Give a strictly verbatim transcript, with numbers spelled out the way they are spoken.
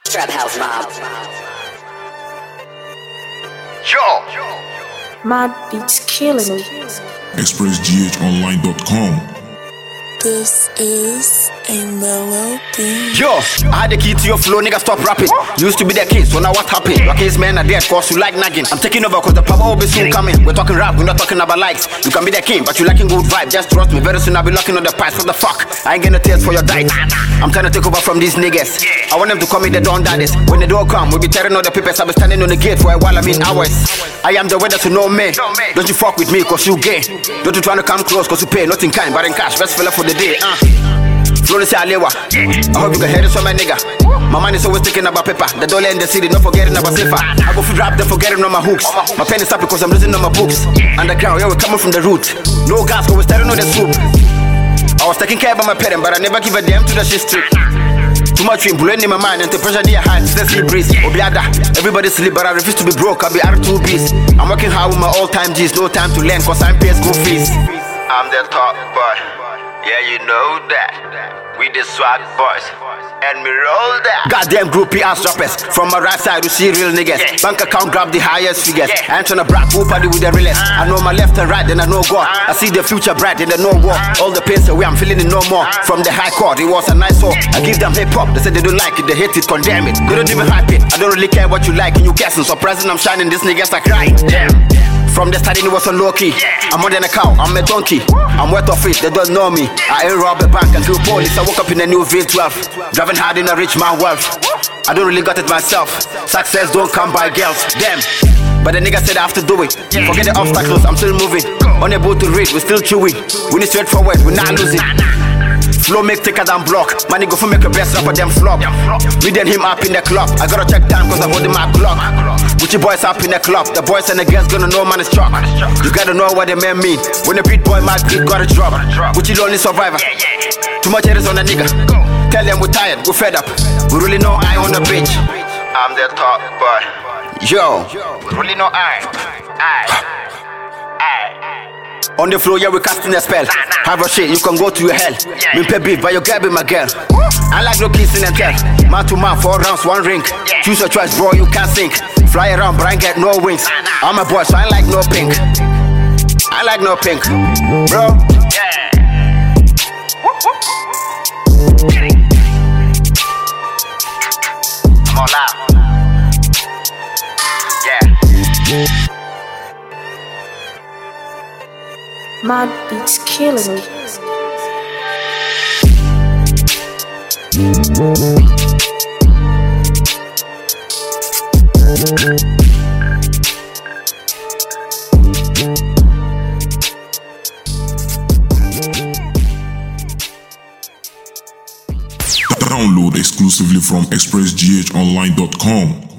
Trap House Mob. Yo! Mad beats killing me. express g h online dot com. This is a melody. Yo, I had the key to your flow, nigga, stop rapping. Used to be the case, so now what happened? Your case men are dead, cause you like nagging. I'm taking over cause the power will be soon coming. We're talking rap, we're not talking about likes. You can be the king, but you lacking good vibe. Just trust me, very soon I'll be locking on the pipes. What the fuck? I ain't getting tears for your diet. I'm trying to take over from these niggas. I want them to call me the Don Daddies. When the door come, we'll be tearing all the papers. I'll be standing on the gate for a while, I mean hours. I am the weather to know me. Don't you fuck with me cause you gay. Don't you trying to come close cause you pay. Not in kind, but in cash. Best fella for the day, uh. Flowing say Alewa. I hope you can hear this from my nigga. My mind is always thinking about paper. The dollar in the city, not forgetting about safer. I go for drop, then forgetting on my hooks. My pen is up because I'm losing on my books. Underground, yeah, we're coming from the root. No gas, cause we're starting on the soup. I was taking care of my parent, but I never give a damn to the shit street. Too much dream, blowing in my mind, and the pressure near hand, it's sleep breeze. Obiada, everybody sleep, but I refuse to be broke, I'll be R two B's. I'm working hard with my all-time G's, no time to learn, cause I'm paying school fees. I'm the top boy, yeah, you know that. We the swag boys, and me roll that. Goddamn groupie ass rappers. From my right side, you see real niggas. Bank account grab the highest figures. I ain't tryna brag, who party with the realest. I know my left and right, then I know God. I see the future bright, then I know war. All the pains away, I'm feeling it no more. From the high court, it was a nice war. I give them hip hop, they say they don't like it, they hate it, condemn it. They don't even hype it. I don't really care what you like, and you guessing. Surprising, I'm shining, these niggas are crying. Damn. From the starting it was on low key. I'm more than a cow, I'm a donkey. I'm wet off it, they don't know me. I ain't rob a bank and kill police. I woke up in a new V twelve, driving hard in a rich man wealth. I don't really got it myself. Success don't come by girls, damn. But the nigga said I have to do it. Forget the obstacles, I'm still moving. Unable to read, we're still chewing. We need straightforward, we're not losing. Flow make thicker than block. Money go for make a best rapper, them flop. Me then him up in the club. I gotta check time cause I'm holding my clock. Gucci boys up in the club. The boys and the girls gonna know man is truck. You gotta know what the man mean. When the beat boy my beat gotta drop. Gucci the only survivor. Too much haters on the nigga. Tell them we're tired, we're fed up. We really know I on the bitch. I'm the top boy. Yo, we really know I. I. On the floor, yeah, we're casting a spell. Have a shit, you can go to your hell. Me pay beef, but your girl be my girl. I like no kissing and tell. Man to man, four rounds, one ring. Choose your choice, bro, you can't sink. Fly around, but I ain't get no wings. I'm a boy, so I like no pink. I like no pink, bro. I'm all out. Yeah. Mad beats killing me. Download exclusively from express g h online dot com.